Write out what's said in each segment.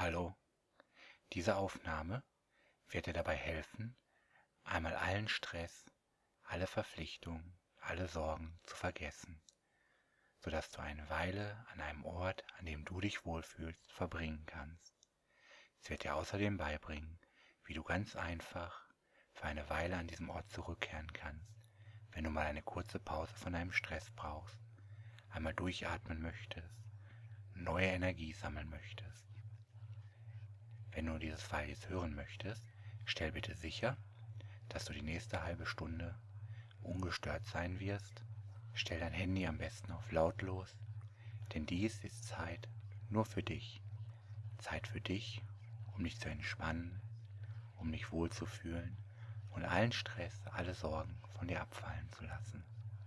Hallo, diese Aufnahme wird dir dabei helfen, einmal allen Stress, alle Verpflichtungen, alle Sorgen zu vergessen, sodass du eine Weile an einem Ort, an dem du dich wohlfühlst, verbringen kannst. Es wird dir außerdem beibringen, wie du ganz einfach für eine Weile an diesem Ort zurückkehren kannst, wenn du mal eine kurze Pause von deinem Stress brauchst, einmal durchatmen möchtest, neue Energie sammeln möchtest. Wenn du dieses File jetzt hören möchtest, stell bitte sicher, dass du die nächste halbe Stunde ungestört sein wirst. Stell dein Handy am besten auf lautlos, denn dies ist Zeit nur für dich. Zeit für dich, um dich zu entspannen, um dich wohlzufühlen und allen Stress, alle Sorgen von dir abfallen zu lassen.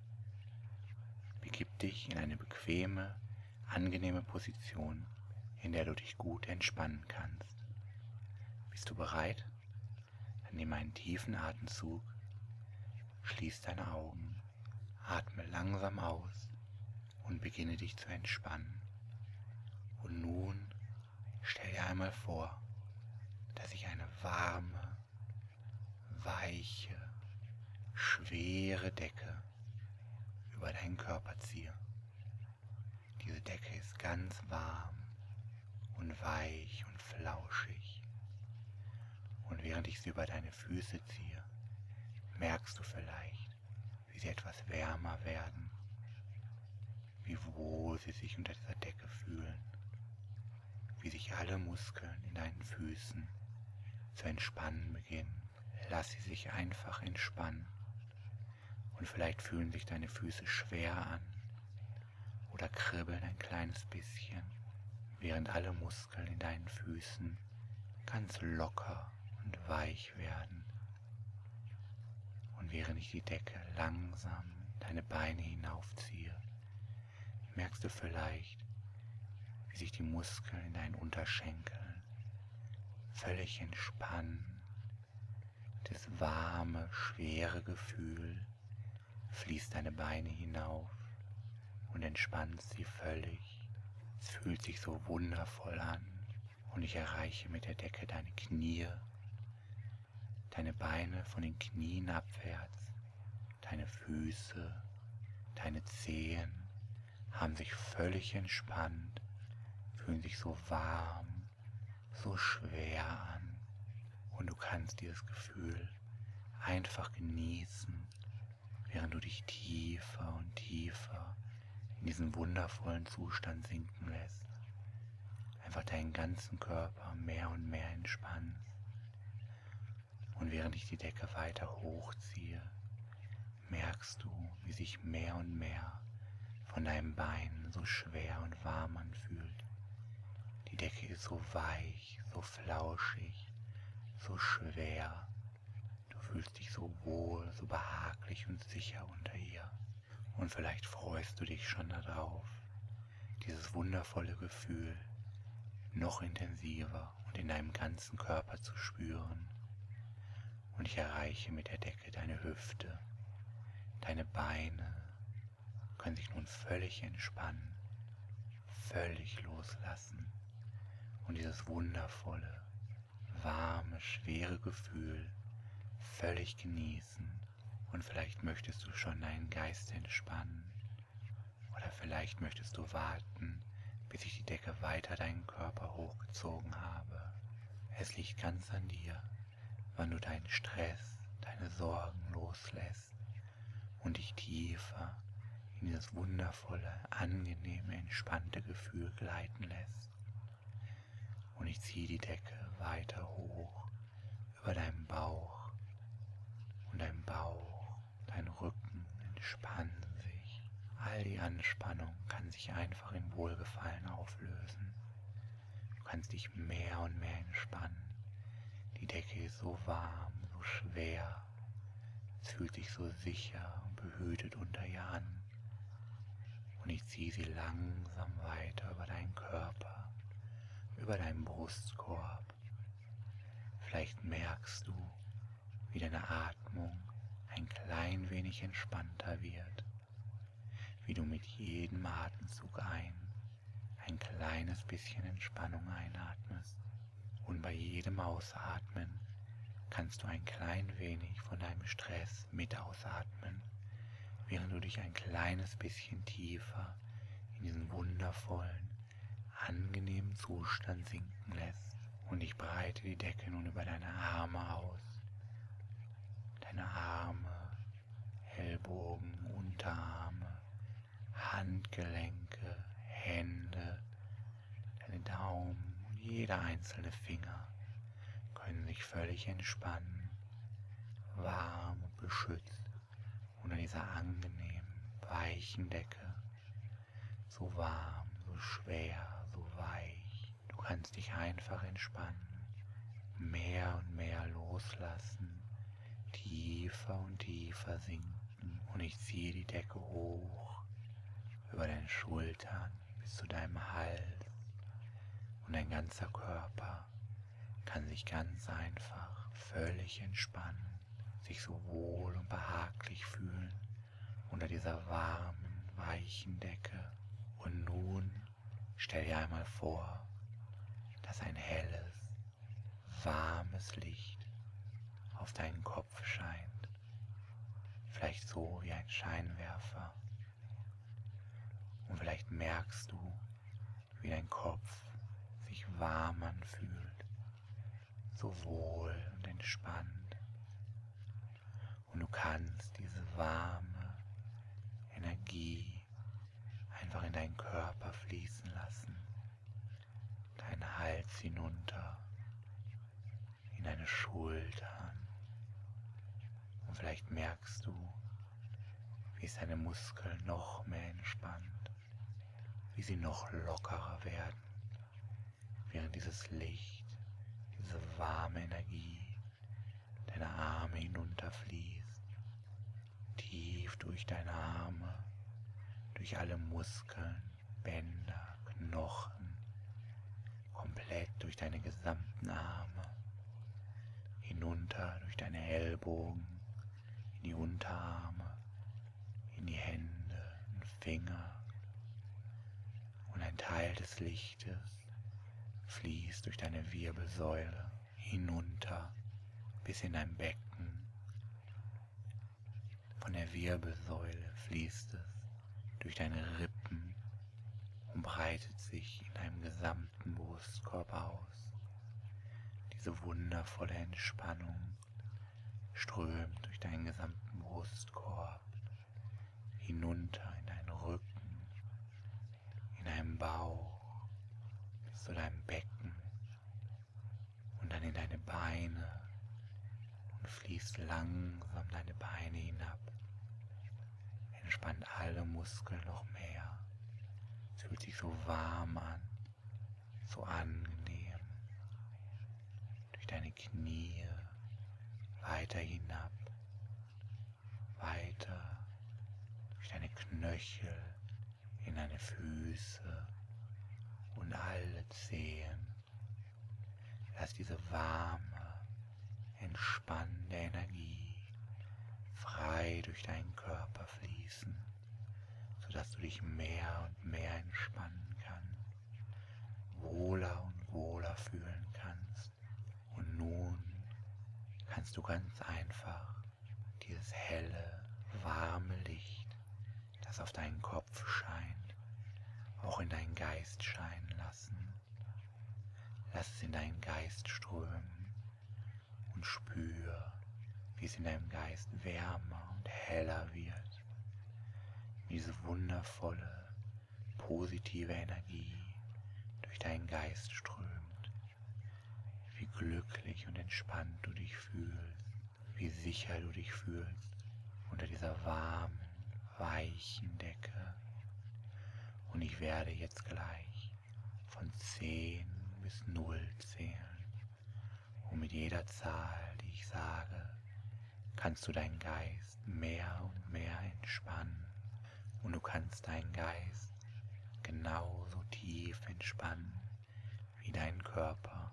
Begib dich in eine bequeme, angenehme Position, in der du dich gut entspannen kannst. Bist du bereit? Dann nimm einen tiefen Atemzug, schließ deine Augen, atme langsam aus und beginne dich zu entspannen. Und nun stell dir einmal vor, dass ich eine warme, weiche, schwere Decke über deinen Körper ziehe. Diese Decke ist ganz warm und weich und flauschig. Und während ich sie über deine Füße ziehe, merkst du vielleicht, wie sie etwas wärmer werden, wie wohl sie sich unter dieser Decke fühlen, wie sich alle Muskeln in deinen Füßen zu entspannen beginnen. Lass sie sich einfach entspannen und vielleicht fühlen sich deine Füße schwer an oder kribbeln ein kleines bisschen, während alle Muskeln in deinen Füßen ganz locker und weich werden. Und während ich die Decke langsam deine Beine hinaufziehe, merkst du vielleicht, wie sich die Muskeln in deinen Unterschenkeln völlig entspannen. Das warme, schwere Gefühl fließt deine Beine hinauf und entspannst sie völlig. Es fühlt sich so wundervoll an und ich erreiche mit der Decke deine Knie, deine Beine von den Knien abwärts, deine Füße, deine Zehen haben sich völlig entspannt, fühlen sich so warm, so schwer an und du kannst dieses Gefühl einfach genießen, während du dich tiefer und tiefer in diesen wundervollen Zustand sinken lässt, einfach deinen ganzen Körper mehr und mehr entspannst. Und während ich die Decke weiter hochziehe, merkst du, wie sich mehr und mehr von deinem Bein so schwer und warm anfühlt. Die Decke ist so weich, so flauschig, so schwer. Du fühlst dich so wohl, so behaglich und sicher unter ihr. Und vielleicht freust du dich schon darauf, dieses wundervolle Gefühl noch intensiver und in deinem ganzen Körper zu spüren. Und ich erreiche mit der Decke deine Hüfte, deine Beine können sich nun völlig entspannen, völlig loslassen und dieses wundervolle, warme, schwere Gefühl völlig genießen. Und vielleicht möchtest du schon deinen Geist entspannen oder vielleicht möchtest du warten, bis ich die Decke weiter deinen Körper hochgezogen habe. Es liegt ganz an dir, wann du deinen Stress, deine Sorgen loslässt und dich tiefer in dieses wundervolle, angenehme, entspannte Gefühl gleiten lässt. Und ich ziehe die Decke weiter hoch über deinen Bauch und dein Bauch, dein Rücken entspannen sich. All die Anspannung kann sich einfach in Wohlgefallen auflösen. Du kannst dich mehr und mehr entspannen. Die Decke ist so warm, so schwer. Es fühlt sich so sicher und behütet unter ihr an. Und ich ziehe sie langsam weiter über deinen Körper, über deinen Brustkorb. Vielleicht merkst du, wie deine Atmung ein klein wenig entspannter wird, wie du mit jedem Atemzug ein kleines bisschen Entspannung einatmest bei jedem Ausatmen kannst du ein klein wenig von deinem Stress mit ausatmen, während du dich ein kleines bisschen tiefer in diesen wundervollen, angenehmen Zustand sinken lässt. Und ich breite die Decke nun über deine Arme aus. Deine Arme, Ellbogen, Unterarme, Handgelenke, Hände, deine Daumen und jeder einzelne Finger können sich völlig entspannen, warm und beschützt unter dieser angenehmen, weichen Decke. So warm, so schwer, so weich. Du kannst dich einfach entspannen, mehr und mehr loslassen, tiefer und tiefer sinken. Und ich ziehe die Decke hoch über deine Schultern bis zu deinem Hals. Und dein ganzer Körper kann sich ganz einfach völlig entspannen, sich so wohl und behaglich fühlen unter dieser warmen, weichen Decke. Und nun stell dir einmal vor, dass ein helles, warmes Licht auf deinen Kopf scheint, vielleicht so wie ein Scheinwerfer. Und vielleicht merkst du, wie dein Kopf sich warm anfühlt, so wohl und entspannt. Und du kannst diese warme Energie einfach in deinen Körper fließen lassen, deinen Hals hinunter, in deine Schultern. Und vielleicht merkst du, wie es deine Muskeln noch mehr entspannt, wie sie noch lockerer werden, während dieses Licht, diese warme Energie deine Arme hinunterfließt, tief durch deine Arme, durch alle Muskeln, Bänder, Knochen, komplett durch deine gesamten Arme, hinunter durch deine Ellbogen, in die Unterarme, in die Hände und Finger. Und ein Teil des Lichtes fließt durch deine Wirbelsäule hinunter bis in dein Becken. Von der Wirbelsäule fließt es durch deine Rippen und breitet sich in deinem gesamten Brustkorb aus. Diese wundervolle Entspannung strömt durch deinen gesamten Brustkorb hinunter in deinen Rücken, in deinen Bauch bis zu deinem Becken und dann in deine Beine und fließt langsam deine Beine hinab. Entspannt alle Muskeln noch mehr. Es fühlt sich so warm an, so angenehm. Durch deine Knie weiter hinab, weiter durch deine Knöchel in deine Füße und alle Zehen. Lass diese warme, entspannende Energie frei durch deinen Körper fließen, sodass du dich mehr und mehr entspannen kannst, wohler und wohler fühlen kannst. Und nun kannst du ganz einfach dieses helle, warme Licht, das auf deinen Kopf scheint, auch in deinen Geist scheinen lassen. Lass es in deinen Geist strömen und spür, wie es in deinem Geist wärmer und heller wird. Wie diese wundervolle, positive Energie durch deinen Geist strömt. Wie glücklich und entspannt du dich fühlst, wie sicher du dich fühlst unter dieser warmen, weichen Decke. Und ich werde jetzt gleich von 10 bis 0 zählen. Und mit jeder Zahl, die ich sage, kannst du deinen Geist mehr und mehr entspannen. Und du kannst deinen Geist genauso tief entspannen wie deinen Körper.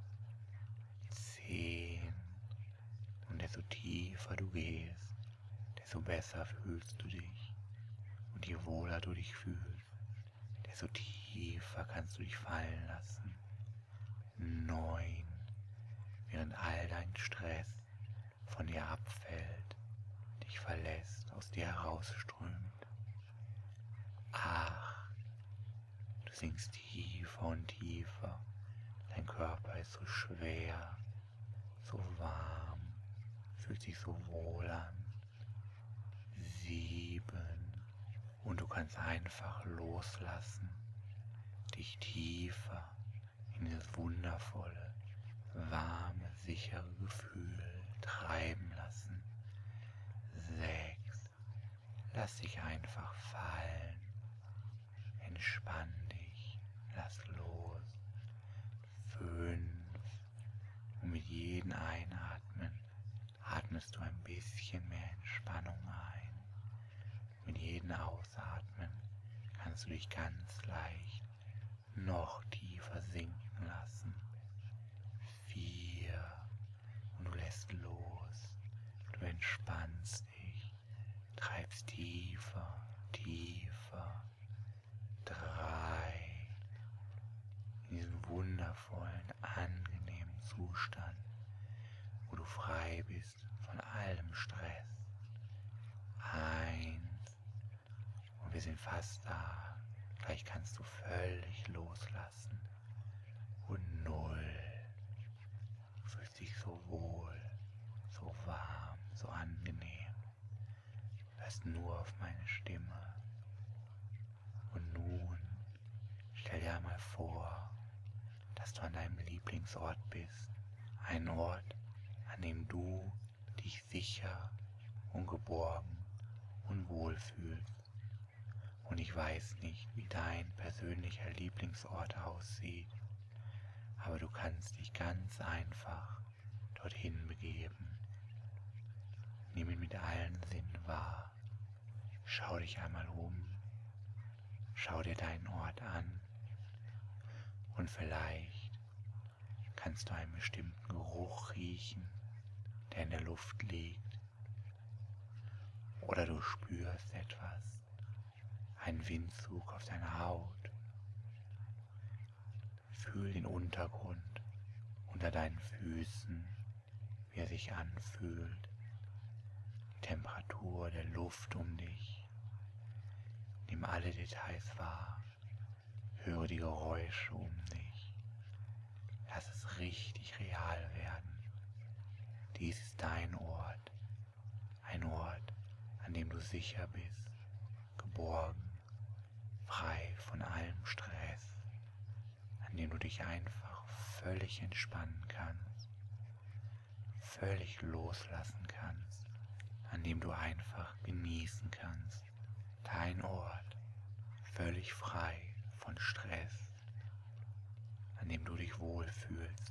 10. Und desto tiefer du gehst, desto besser fühlst du dich. Und je wohler du dich fühlst, desto tiefer kannst du dich fallen lassen. 9. all dein Stress von dir abfällt, dich verlässt, aus dir herausströmt. 8. Du sinkst tiefer und tiefer. Dein Körper ist so schwer, so warm, fühlt sich so wohl an. 7. Und du kannst einfach loslassen, dich tiefer in dieses wundervolle, warme, sichere Gefühl treiben lassen. 6. Lass dich einfach fallen. Entspann dich. Lass los. 5. Und mit jedem Einatmen atmest du ein bisschen mehr Entspannung ein. Mit jedem Ausatmen kannst du dich ganz leicht noch tiefer sinken lassen. 4. Und du lässt los. Du entspannst dich, treibst tiefer, tiefer. 3. In diesem wundervollen, angenehmen Zustand, wo du frei bist von allem Stress. 1. Und wir sind fast da. Gleich kannst du völlig loslassen. Und 0. Du fühlst dich so wohl, so warm, so angenehm. Du hörst nur auf meine Stimme. Und nun stell dir einmal vor, dass du an deinem Lieblingsort bist. Ein Ort, an dem du dich sicher und geborgen und wohl fühlst. Und ich weiß nicht, wie dein persönlicher Lieblingsort aussieht, aber du kannst dich ganz einfach dorthin begeben. Nimm ihn mit allen Sinnen wahr. Schau dich einmal um. Schau dir deinen Ort an. Und vielleicht kannst du einen bestimmten Geruch riechen, der in der Luft liegt. Oder du spürst etwas, einen Windzug auf deiner Haut. Fühl den Untergrund unter deinen Füßen, wie er sich anfühlt. Die Temperatur der Luft um dich. Nimm alle Details wahr. Höre die Geräusche um dich. Lass es richtig real werden. Dies ist dein Ort. Ein Ort, an dem du sicher bist, geborgen, frei von allem Stress, an dem du dich einfach völlig entspannen kannst, völlig loslassen kannst, an dem du einfach genießen kannst. Dein Ort, völlig frei von Stress, an dem du dich wohlfühlst.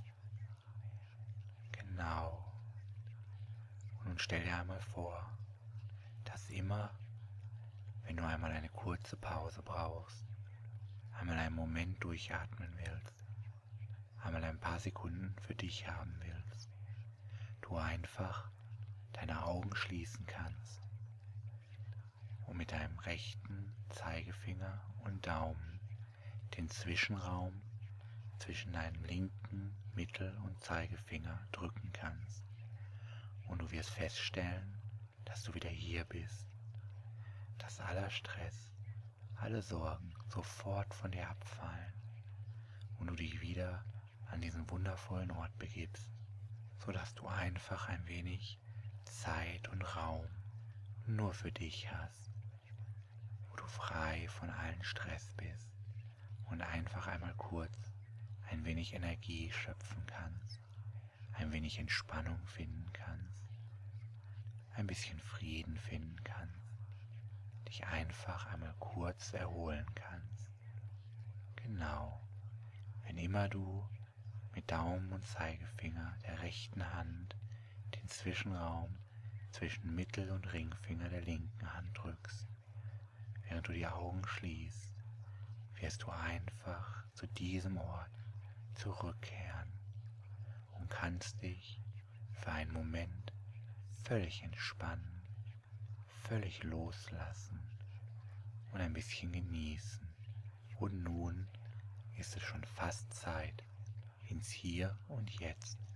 Genau. Und nun stell dir einmal vor, dass immer, wenn du einmal eine kurze Pause brauchst, einmal einen Moment durchatmen willst, einmal ein paar Sekunden für dich haben willst, du einfach deine Augen schließen kannst und mit deinem rechten Zeigefinger und Daumen den Zwischenraum zwischen deinem linken Mittel- und Zeigefinger drücken kannst. Und du wirst feststellen, dass du wieder hier bist, dass aller Stress, alle Sorgen sofort von dir abfallen und du dich wieder an diesen wundervollen Ort begibst, sodass du einfach ein wenig Zeit und Raum nur für dich hast, wo du frei von allen Stress bist und einfach einmal kurz ein wenig Energie schöpfen kannst, ein wenig Entspannung finden kannst, ein bisschen Frieden finden kannst, dich einfach einmal kurz erholen kannst. Genau, wenn immer du mit Daumen und Zeigefinger der rechten Hand den Zwischenraum zwischen Mittel- und Ringfinger der linken Hand drückst, während du die Augen schließt, wirst du einfach zu diesem Ort zurückkehren und kannst dich für einen Moment völlig entspannen, völlig loslassen und ein bisschen genießen. Und nun ist es schon fast Zeit, ins Hier und Jetzt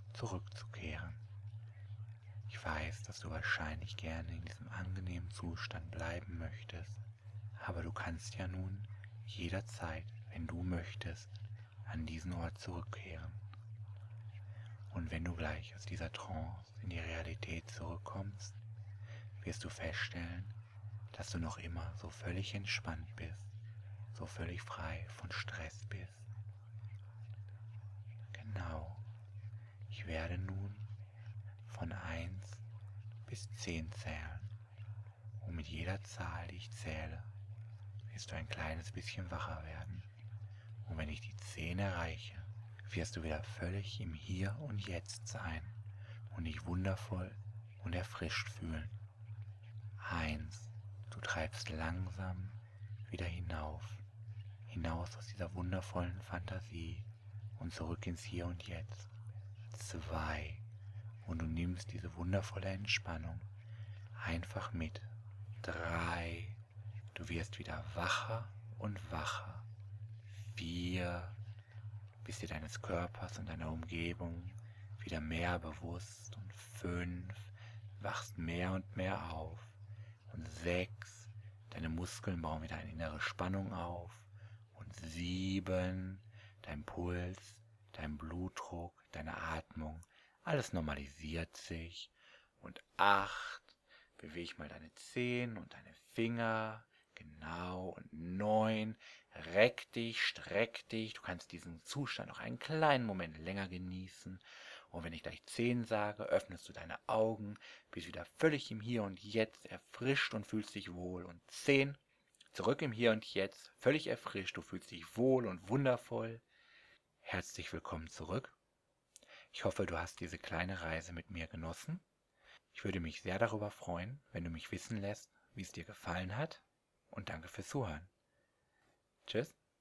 zurückzukehren. Ich weiß, dass du wahrscheinlich gerne in diesem angenehmen Zustand bleiben möchtest, aber du kannst ja nun jederzeit, wenn du möchtest, an diesen Ort zurückkehren. Und wenn du gleich aus dieser Trance in die Realität zurückkommst, wirst du feststellen, dass du noch immer so völlig entspannt bist, so völlig frei von Stress bist. Genau. Ich werde nun von 1 bis 10 zählen. Und mit jeder Zahl, die ich zähle, wirst du ein kleines bisschen wacher werden. Und wenn ich die 10 erreiche, wirst du wieder völlig im Hier und Jetzt sein und dich wundervoll und erfrischt fühlen. 1. Du treibst langsam wieder hinaus aus dieser wundervollen Fantasie und zurück ins Hier und Jetzt. 2. Und du nimmst diese wundervolle Entspannung einfach mit. 3. Du wirst wieder wacher und wacher. 4. Bist dir deines Körpers und deiner Umgebung wieder mehr bewusst. Und 5. Wachst mehr und mehr auf. Und 6. Deine Muskeln bauen wieder eine innere Spannung auf. Und 7. Dein Puls, dein Blutdruck, deine Atmung, alles normalisiert sich. Und 8. Beweg mal deine Zehen und deine Finger. Genau. Und 9. Reck dich, streck dich. Du kannst diesen Zustand noch einen kleinen Moment länger genießen. Und wenn ich gleich 10 sage, öffnest du deine Augen, bist wieder völlig im Hier und Jetzt, erfrischt und fühlst dich wohl. Und 10, zurück im Hier und Jetzt, völlig erfrischt, du fühlst dich wohl und wundervoll. Herzlich willkommen zurück. Ich hoffe, du hast diese kleine Reise mit mir genossen. Ich würde mich sehr darüber freuen, wenn du mich wissen lässt, wie es dir gefallen hat. Und danke fürs Zuhören. Tschüss.